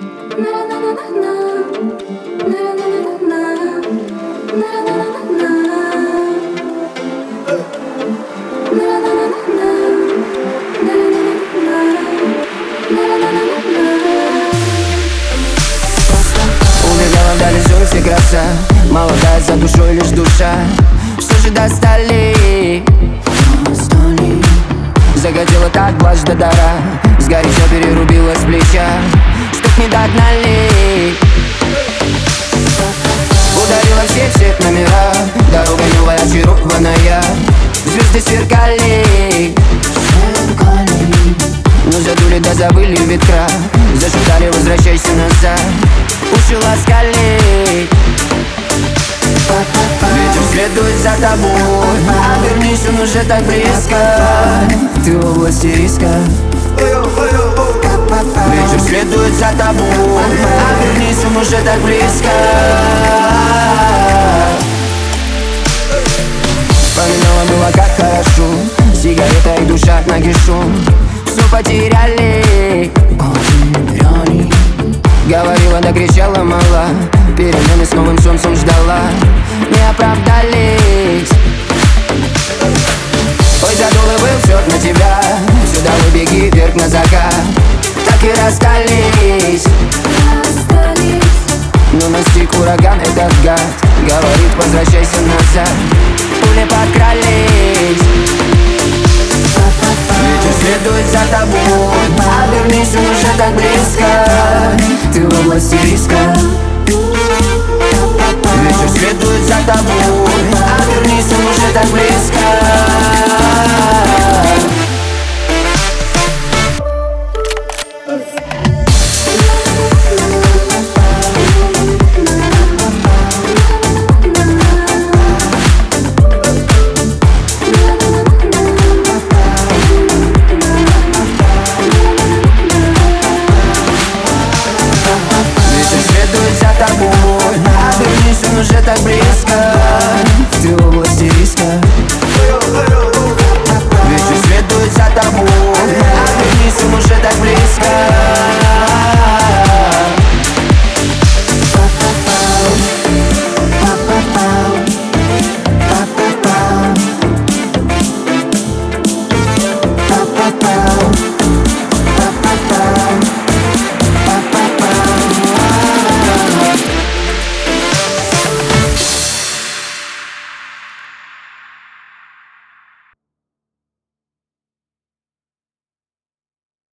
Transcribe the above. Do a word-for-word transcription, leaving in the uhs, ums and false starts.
Убегала вдали солнце краса, молодая за душой лишь душа. Что же достали? Захотела так плащ до дара, сгоряча перерубила с плеча, чтоб не догнали. Ударила все все номера, дорога новая, очарованная. Звезды сверкали, но задули да завыли ветра. Зашептали, возвращайся назад, уши ласкали. Ветер следует за тобой, обернись, он уже так близко. Ты в области риска. Ветер следует за тобой, обернись, он уже так близко. Вспоминала было как хорошо, сигарета и душа нагишом. Все потеряли, потеряли. Говорила, да кричала мала, перемены с новым солнцем ждала, не оправдались. Ой, задул и был все на тебя, сюда вы беги вверх на закат. Так и расстались, но настиг ураган этот гад. Говорит, возвращайся назад, пули подкрались. Ветер следует за тобой, обернись, он уже так близко. Ты в области риска. Ветер следует за тобой, обернись, он уже так близко.